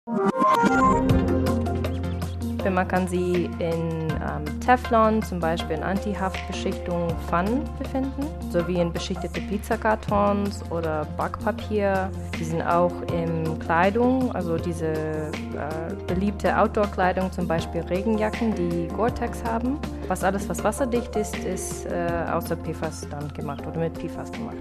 Man kann sie in Teflon, zum Beispiel in Antihaftbeschichtung Pfannen befinden, sowie in beschichtete Pizzakartons oder Backpapier. Die sind auch in Kleidung, also diese beliebte Outdoor-Kleidung, zum Beispiel Regenjacken, die Gore-Tex haben. Was alles, was wasserdicht ist, ist außer PFAS dann gemacht oder mit PFAS gemacht.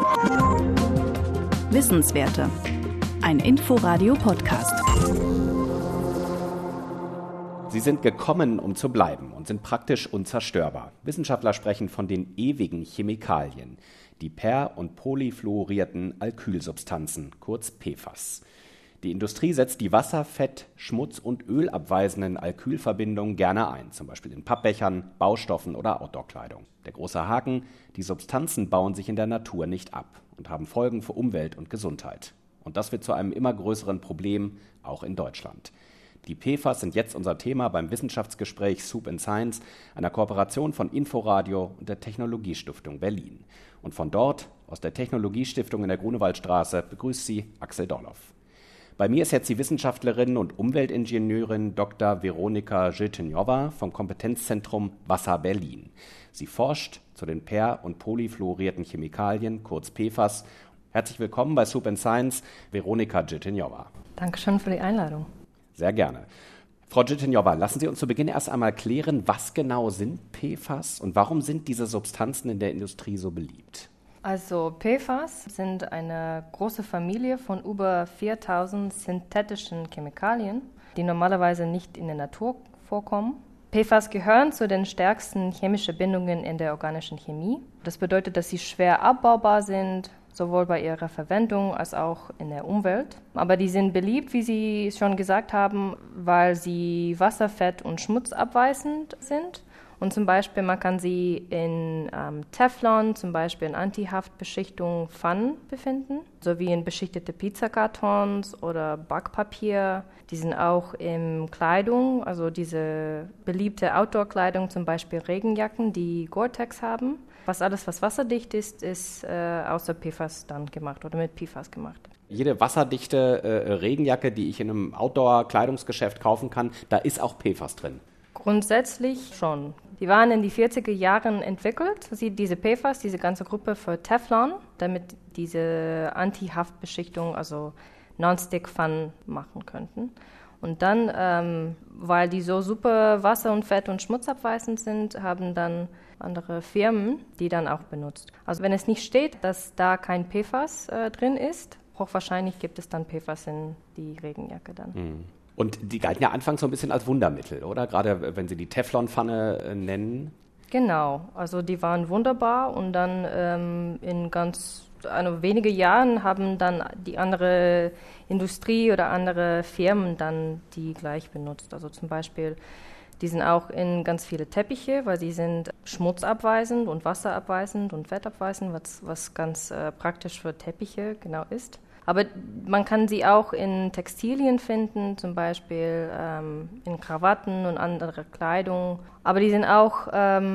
Wissenswerte. Ein Inforadio-Podcast. Sie sind gekommen, um zu bleiben und sind praktisch unzerstörbar. Wissenschaftler sprechen von den ewigen Chemikalien, die per- und polyfluorierten Alkylsubstanzen, kurz PFAS. Die Industrie setzt die Wasser-, Fett-, Schmutz- und ölabweisenden Alkylverbindungen gerne ein, zum Beispiel in Pappbechern, Baustoffen oder Outdoor-Kleidung. Der große Haken: die Substanzen bauen sich in der Natur nicht ab und haben Folgen für Umwelt und Gesundheit. Und das wird zu einem immer größeren Problem, auch in Deutschland. Die PFAS sind jetzt unser Thema beim Wissenschaftsgespräch Soup & Science, einer Kooperation von Inforadio und der Technologiestiftung Berlin. Und von dort, aus der Technologiestiftung in der Grunewaldstraße, begrüßt Sie Axel Dorloff. Bei mir ist jetzt die Wissenschaftlerin und Umweltingenieurin Dr. Weronika Żytyniowa vom Kompetenzzentrum Wasser Berlin. Sie forscht zu den per- und polyfluorierten Chemikalien, kurz PFAS. Herzlich willkommen bei Soup & Science, Weronika Żytyniowa. Dankeschön für die Einladung. Sehr gerne. Frau Żytyniowa, lassen Sie uns zu Beginn erst einmal klären, was genau sind PFAS und warum sind diese Substanzen in der Industrie so beliebt? Also PFAS sind eine große Familie von über 4000 synthetischen Chemikalien, die normalerweise nicht in der Natur vorkommen. PFAS gehören zu den stärksten chemischen Bindungen in der organischen Chemie. Das bedeutet, dass sie schwer abbaubar sind, sowohl bei ihrer Verwendung als auch in der Umwelt. Aber die sind beliebt, wie Sie schon gesagt haben, weil sie Wasser-, Fett- und schmutzabweisend sind. Und zum Beispiel, man kann sie in Teflon, zum Beispiel in Antihaftbeschichtung Pfannen befinden, sowie in beschichtete Pizzakartons oder Backpapier. Die sind auch in Kleidung, also diese beliebte Outdoor-Kleidung, zum Beispiel Regenjacken, die Gore-Tex haben. Was alles, was wasserdicht ist, ist außer PFAS dann gemacht oder mit PFAS gemacht. Jede wasserdichte Regenjacke, die ich in einem Outdoor-Kleidungsgeschäft kaufen kann, da ist auch PFAS drin. Grundsätzlich schon. Die waren in die 40er Jahren entwickelt, diese PFAS, diese ganze Gruppe für Teflon, damit diese Antihaftbeschichtung, also Non-Stick-Pfannen machen könnten. Und dann, weil die so super wasser- und fett- und schmutzabweisend sind, haben dann andere Firmen die dann auch benutzt. Also wenn es nicht steht, dass da kein PFAS drin ist, hochwahrscheinlich gibt es dann PFAS in die Regenjacke dann. Mhm. Und die galten ja anfangs so ein bisschen als Wundermittel, oder? Gerade wenn Sie die Teflonpfanne nennen. Genau, also die waren wunderbar und dann in wenige Jahren haben dann die andere Industrie oder andere Firmen dann die gleich benutzt. Also zum Beispiel, die sind auch in ganz viele Teppiche, weil sie sind schmutzabweisend und wasserabweisend und fettabweisend, was ganz praktisch für Teppiche genau ist. Aber man kann sie auch in Textilien finden, zum Beispiel in Krawatten und andere Kleidung. Aber die sind auch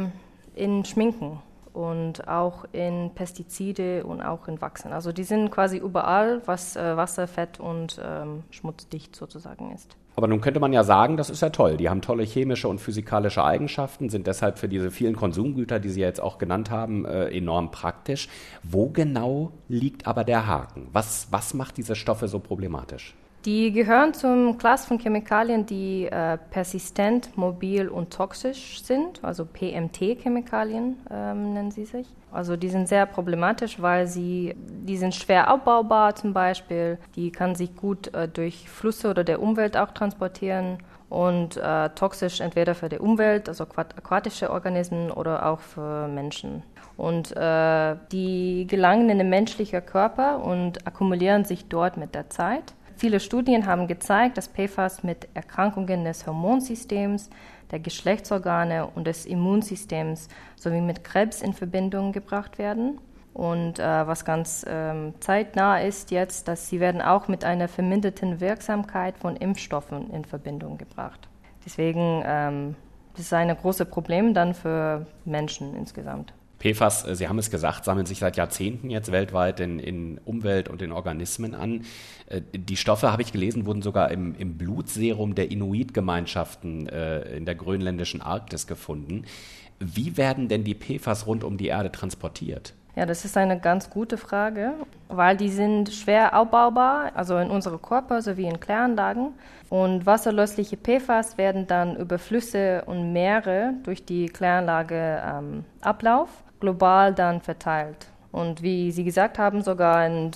in Schminken und auch in Pestizide und auch in Wachsen. Also die sind quasi überall, was Wasser-, Fett- und schmutzdicht sozusagen ist. Aber nun könnte man ja sagen, das ist ja toll. Die haben tolle chemische und physikalische Eigenschaften, sind deshalb für diese vielen Konsumgüter, die Sie jetzt auch genannt haben, enorm praktisch. Wo genau liegt aber der Haken? Was macht diese Stoffe so problematisch? Die gehören zum Class von Chemikalien, die persistent, mobil und toxisch sind, also PMT-Chemikalien nennen sie sich. Also die sind sehr problematisch, weil die sind schwer abbaubar zum Beispiel. Die kann sich gut durch Flüsse oder der Umwelt auch transportieren und toxisch entweder für die Umwelt, also aquatische Organismen oder auch für Menschen. Und die gelangen in den menschlichen Körper und akkumulieren sich dort mit der Zeit. Viele Studien haben gezeigt, dass PFAS mit Erkrankungen des Hormonsystems, der Geschlechtsorgane und des Immunsystems sowie mit Krebs in Verbindung gebracht werden. Und was ganz zeitnah ist jetzt, dass sie werden auch mit einer verminderten Wirksamkeit von Impfstoffen in Verbindung gebracht. Deswegen das ist ein großes Problem dann für Menschen insgesamt. PFAS, Sie haben es gesagt, sammeln sich seit Jahrzehnten jetzt weltweit in Umwelt und in Organismen an. Die Stoffe, habe ich gelesen, wurden sogar im Blutserum der Inuit-Gemeinschaften in der grönländischen Arktis gefunden. Wie werden denn die PFAS rund um die Erde transportiert? Ja, das ist eine ganz gute Frage, weil die sind schwer abbaubar, also in unserem Körper sowie in Kläranlagen. Und wasserlösliche PFAS werden dann über Flüsse und Meere durch die Kläranlage Ablauf global dann verteilt. Und wie Sie gesagt haben, sogar in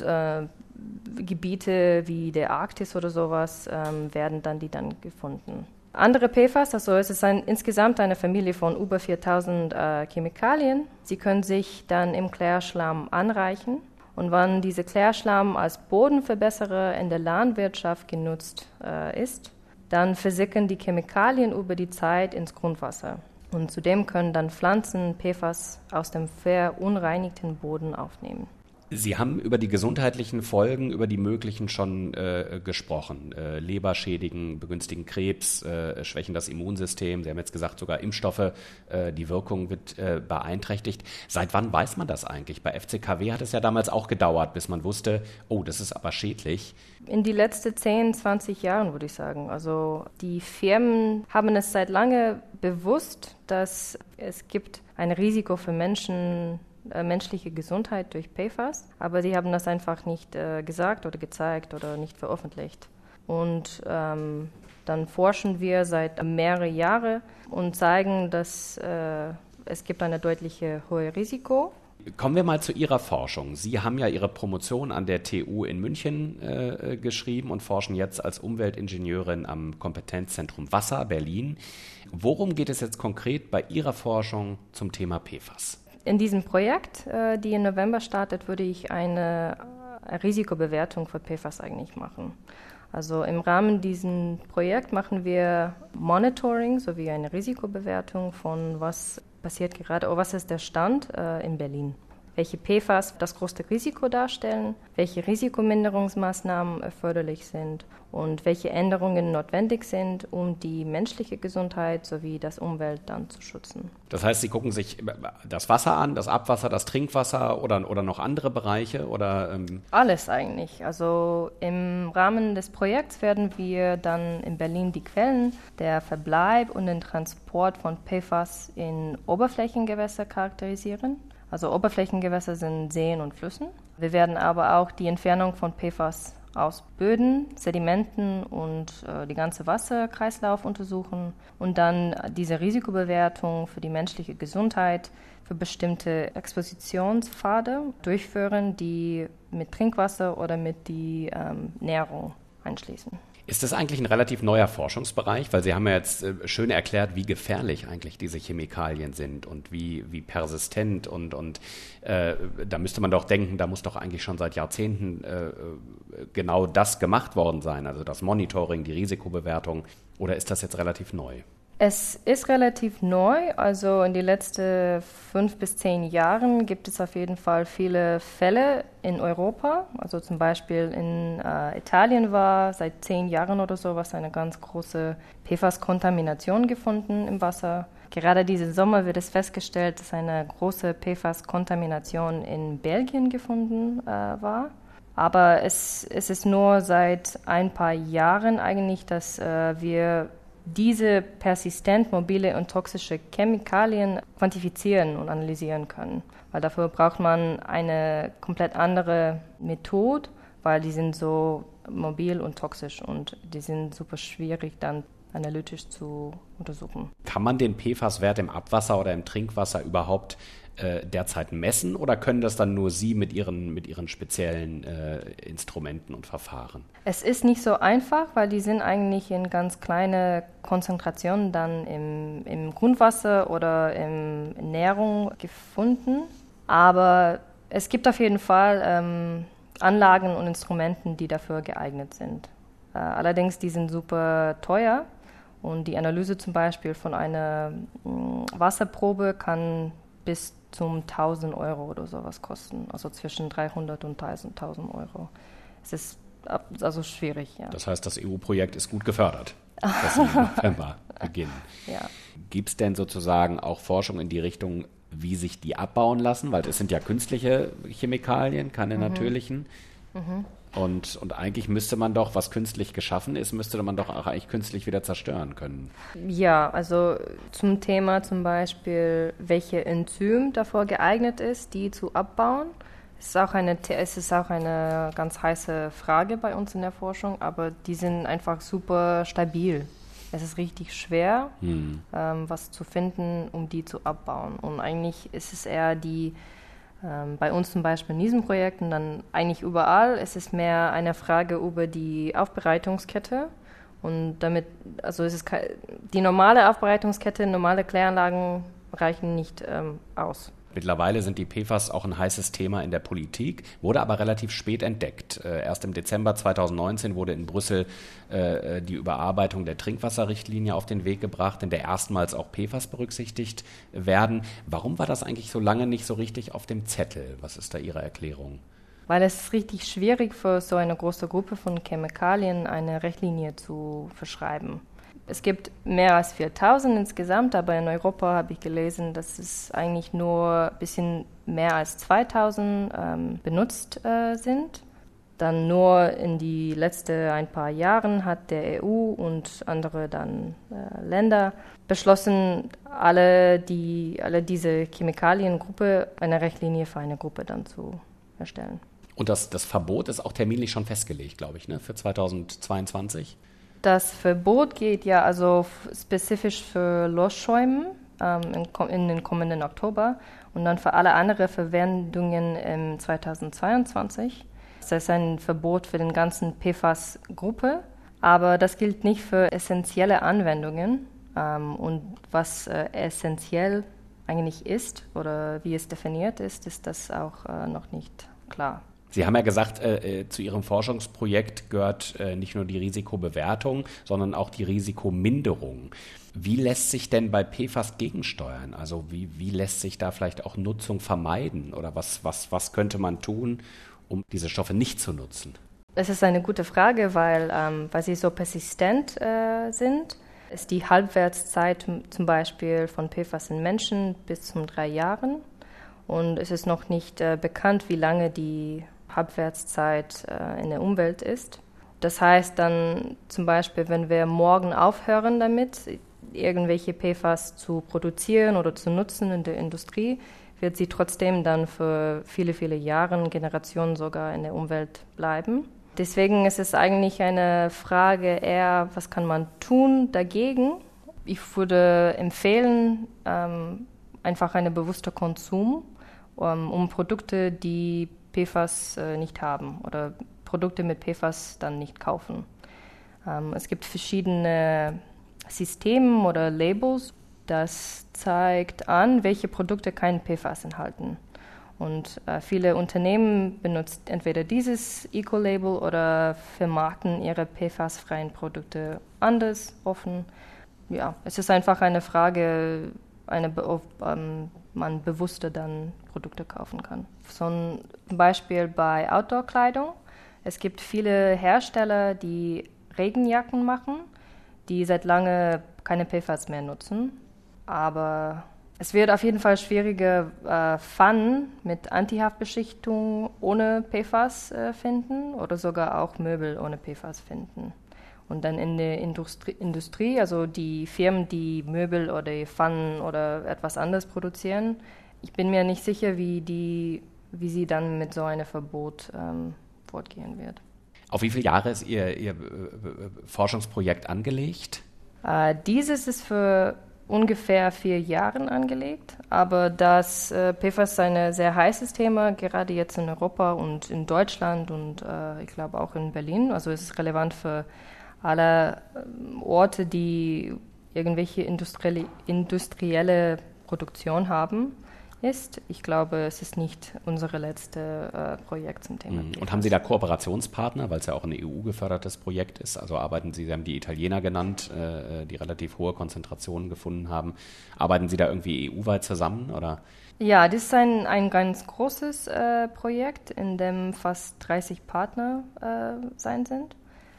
Gebiete wie der Arktis oder sowas werden dann die dann gefunden. Andere PFAS, also es ist insgesamt eine Familie von über 4000 Chemikalien. Sie können sich dann im Klärschlamm anreichen. Und wenn dieser Klärschlamm als Bodenverbesserer in der Landwirtschaft genutzt ist, dann versickern die Chemikalien über die Zeit ins Grundwasser. Und zudem können dann Pflanzen PFAS aus dem verunreinigten Boden aufnehmen. Sie haben über die gesundheitlichen Folgen, über die möglichen schon gesprochen. Leber schädigen, begünstigen Krebs, schwächen das Immunsystem. Sie haben jetzt gesagt, sogar Impfstoffe, die Wirkung wird beeinträchtigt. Seit wann weiß man das eigentlich? Bei FCKW hat es ja damals auch gedauert, bis man wusste, oh, das ist aber schädlich. In die letzten 10, 20 Jahren, würde ich sagen. Also die Firmen haben es seit lange bewusst, dass es gibt ein Risiko für menschliche Gesundheit durch PFAS, aber sie haben das einfach nicht gesagt oder gezeigt oder nicht veröffentlicht. Und dann forschen wir seit mehreren Jahren und zeigen, dass es gibt ein deutlich hohes Risiko. Kommen wir mal zu Ihrer Forschung. Sie haben ja Ihre Promotion an der TU in München geschrieben und forschen jetzt als Umweltingenieurin am Kompetenzzentrum Wasser Berlin. Worum geht es jetzt konkret bei Ihrer Forschung zum Thema PFAS? In diesem Projekt, die im November startet, würde ich eine Risikobewertung für PFAS eigentlich machen. Also im Rahmen dieses Projekts machen wir Monitoring sowie eine Risikobewertung von was passiert gerade, oder was ist der Stand in Berlin. Welche PFAS das größte Risiko darstellen, welche Risikominderungsmaßnahmen erforderlich sind und welche Änderungen notwendig sind, um die menschliche Gesundheit sowie das Umwelt dann zu schützen. Das heißt, Sie gucken sich das Wasser an, das Abwasser, das Trinkwasser oder noch andere Bereiche? Oder, Alles eigentlich. Also im Rahmen des Projekts werden wir dann in Berlin die Quellen, der Verbleib und den Transport von PFAS in Oberflächengewässer charakterisieren. Also Oberflächengewässer sind Seen und Flüssen. Wir werden aber auch die Entfernung von PFAS aus Böden, Sedimenten und die ganze Wasserkreislauf untersuchen und dann diese Risikobewertung für die menschliche Gesundheit für bestimmte Expositionspfade durchführen, die mit Trinkwasser oder mit die Nährung einschließen. Ist das eigentlich ein relativ neuer Forschungsbereich? Weil Sie haben ja jetzt schön erklärt, wie gefährlich eigentlich diese Chemikalien sind und wie persistent und da müsste man doch denken, da muss doch eigentlich schon seit Jahrzehnten genau das gemacht worden sein, also das Monitoring, die Risikobewertung, oder ist das jetzt relativ neu? Es ist relativ neu, also in den letzten 5 bis 10 Jahren gibt es auf jeden Fall viele Fälle in Europa. Also zum Beispiel in Italien war seit 10 Jahren oder so eine ganz große PFAS-Kontamination gefunden im Wasser. Gerade diesen Sommer wird es festgestellt, dass eine große PFAS-Kontamination in Belgien gefunden war. Aber es ist nur seit ein paar Jahren eigentlich, dass wir diese persistent mobile und toxische Chemikalien quantifizieren und analysieren können. Weil dafür braucht man eine komplett andere Methode, weil die sind so mobil und toxisch und die sind super schwierig dann analytisch zu untersuchen. Kann man den PFAS-Wert im Abwasser oder im Trinkwasser überhaupt derzeit messen oder können das dann nur Sie mit Ihren speziellen Instrumenten und Verfahren? Es ist nicht so einfach, weil die sind eigentlich in ganz kleine Konzentrationen dann im Grundwasser oder in Ernährung gefunden. Aber es gibt auf jeden Fall Anlagen und Instrumenten, die dafür geeignet sind. Allerdings, die sind super teuer und die Analyse zum Beispiel von einer Wasserprobe kann bis zum 1.000 Euro oder sowas kosten, also zwischen 300 und 1.000 Euro. Es ist also schwierig, ja. Das heißt, das EU-Projekt ist gut gefördert, dass Sie im November beginnen. Ja. Gibt es denn sozusagen auch Forschung in die Richtung, wie sich die abbauen lassen, weil es sind ja künstliche Chemikalien, keine natürlichen. Und eigentlich müsste man doch, was künstlich geschaffen ist, müsste man doch auch eigentlich künstlich wieder zerstören können. Ja, also zum Thema zum Beispiel, welche Enzym davor geeignet ist, die zu abbauen. Es ist auch eine ganz heiße Frage bei uns in der Forschung, aber die sind einfach super stabil. Es ist richtig schwer, was zu finden, um die zu abbauen. Und eigentlich ist es eher bei uns zum Beispiel in diesem Projekt und dann eigentlich überall, es ist mehr eine Frage über die Aufbereitungskette. Und also es ist die normale Aufbereitungskette, normale Kläranlagen reichen nicht aus. Mittlerweile sind die PFAS auch ein heißes Thema in der Politik, wurde aber relativ spät entdeckt. Erst im Dezember 2019 wurde in Brüssel die Überarbeitung der Trinkwasserrichtlinie auf den Weg gebracht, in der erstmals auch PFAS berücksichtigt werden. Warum war das eigentlich so lange nicht so richtig auf dem Zettel? Was ist da Ihre Erklärung? Weil es ist richtig schwierig für so eine große Gruppe von Chemikalien eine Richtlinie zu verschreiben. Es gibt mehr als 4000 insgesamt, aber in Europa habe ich gelesen, dass es eigentlich nur ein bisschen mehr als 2000 benutzt sind. Dann nur in die letzten ein paar Jahren hat der EU und andere dann Länder beschlossen, alle diese Chemikaliengruppe, eine Richtlinie für eine Gruppe dann zu erstellen. Und das Verbot ist auch terminlich schon festgelegt, glaube ich, ne, für 2022? Das Verbot geht ja also spezifisch für Losschäumen in den kommenden Oktober und dann für alle anderen Verwendungen im 2022. Das ist ein Verbot für den ganzen PFAS-Gruppe, aber das gilt nicht für essentielle Anwendungen. Und was essentiell eigentlich ist oder wie es definiert ist, ist das auch noch nicht klar. Sie haben ja gesagt, zu Ihrem Forschungsprojekt gehört nicht nur die Risikobewertung, sondern auch die Risikominderung. Wie lässt sich denn bei PFAS gegensteuern? Also wie lässt sich da vielleicht auch Nutzung vermeiden? Oder was könnte man tun, um diese Stoffe nicht zu nutzen? Das ist eine gute Frage, weil sie so persistent sind. Ist die Halbwertszeit zum Beispiel von PFAS in Menschen bis zu 3 Jahren. Und es ist noch nicht bekannt, wie lange die Halbwertszeit in der Umwelt ist. Das heißt dann zum Beispiel, wenn wir morgen aufhören damit, irgendwelche PFAS zu produzieren oder zu nutzen in der Industrie, wird sie trotzdem dann für viele, viele Jahre, Generationen sogar in der Umwelt bleiben. Deswegen ist es eigentlich eine Frage eher, was kann man tun dagegen? Ich würde empfehlen, einfach einen bewussten Konsum, um Produkte, die PFAS nicht haben oder Produkte mit PFAS dann nicht kaufen. Es gibt verschiedene Systeme oder Labels, das zeigt an, welche Produkte kein PFAS enthalten. Und viele Unternehmen benutzen entweder dieses Eco-Label oder vermarkten ihre PFAS-freien Produkte anders offen. Ja, es ist einfach eine Frage, ob man bewusster dann Produkte kaufen kann. Zum Beispiel bei Outdoor-Kleidung. Es gibt viele Hersteller, die Regenjacken machen, die seit langem keine PFAS mehr nutzen. Aber es wird auf jeden Fall schwieriger, Pfannen mit Antihaftbeschichtung ohne PFAS finden oder sogar auch Möbel ohne PFAS finden. Und dann in der Industrie, also die Firmen, die Möbel oder Pfannen oder etwas anderes produzieren, ich bin mir nicht sicher, wie sie dann mit so einem Verbot fortgehen wird. Auf wie viele Jahre ist Ihr Forschungsprojekt angelegt? Dieses ist für ungefähr 4 Jahre angelegt, aber das PFAS ist ein sehr heißes Thema, gerade jetzt in Europa und in Deutschland und ich glaube auch in Berlin. Also es ist relevant für alle Orte, die irgendwelche industrielle Produktion haben, ist. Ich glaube, es ist nicht unser letztes Projekt zum Thema PFAS. Und haben Sie da Kooperationspartner, weil es ja auch ein EU-gefördertes Projekt ist? Also Sie haben die Italiener genannt, die relativ hohe Konzentrationen gefunden haben. Arbeiten Sie da irgendwie EU-weit zusammen, oder? Ja, das ist ein ganz großes Projekt, in dem fast 30 Partner sein sind.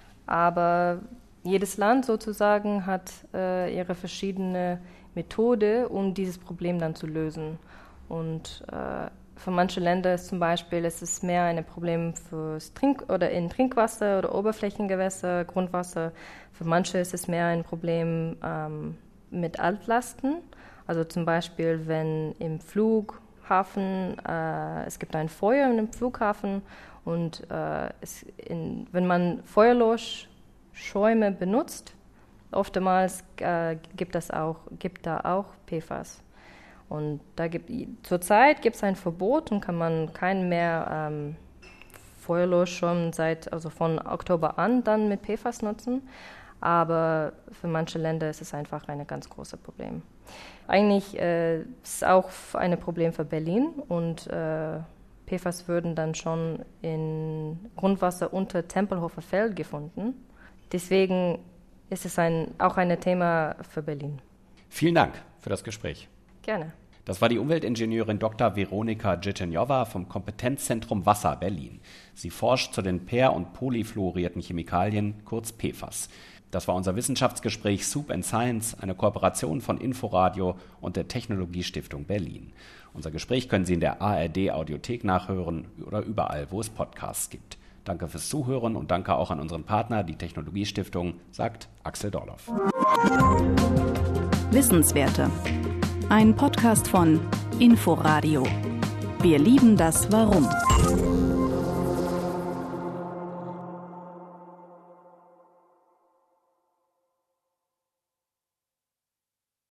Aber jedes Land sozusagen hat ihre verschiedene Methode, um dieses Problem dann zu lösen. Und für manche Länder ist zum Beispiel, es ist mehr ein Problem fürs in Trinkwasser oder Oberflächengewässer, Grundwasser. Für manche ist es mehr ein Problem mit Altlasten. Also zum Beispiel, wenn im Flughafen, es gibt ein Feuer in dem Flughafen und wenn man Feuerlöschschäume benutzt, oftmals gibt da auch PFAS. Und zurzeit gibt es ein Verbot und kann man keinen mehr Feuerlöschschäume von Oktober an dann mit PFAS nutzen. Aber für manche Länder ist es einfach ein ganz großes Problem. Eigentlich ist es auch ein Problem für Berlin und PFAS würden dann schon in Grundwasser unter Tempelhofer Feld gefunden. Deswegen ist es auch ein Thema für Berlin. Vielen Dank für das Gespräch. Gerne. Das war die Umweltingenieurin Dr. Veronika Djitjenjova vom Kompetenzzentrum Wasser Berlin. Sie forscht zu den per- und polyfluorierten Chemikalien, kurz PFAS. Das war unser Wissenschaftsgespräch Soup and Science, eine Kooperation von Inforadio und der Technologiestiftung Berlin. Unser Gespräch können Sie in der ARD-Audiothek nachhören oder überall, wo es Podcasts gibt. Danke fürs Zuhören und danke auch an unseren Partner, die Technologiestiftung, sagt Axel Dorloff. Wissenswerte. Ein Podcast von Inforadio. Wir lieben das Warum.